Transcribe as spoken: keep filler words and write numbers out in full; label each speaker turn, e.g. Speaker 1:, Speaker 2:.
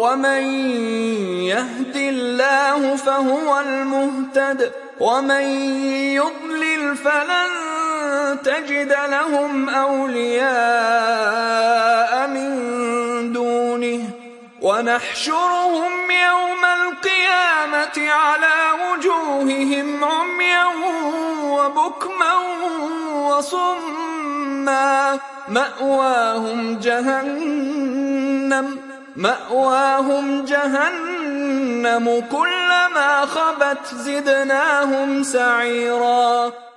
Speaker 1: ومن يهد الله فهو المهتد ومن يضلل فلن تجد لهم أولياء من دونه ونحشرهم يوم القيامة على وجوههم عميا وبكما وصما مأواهم جهنم مأواهم جهنم كلما خبت زدناهم سعيرا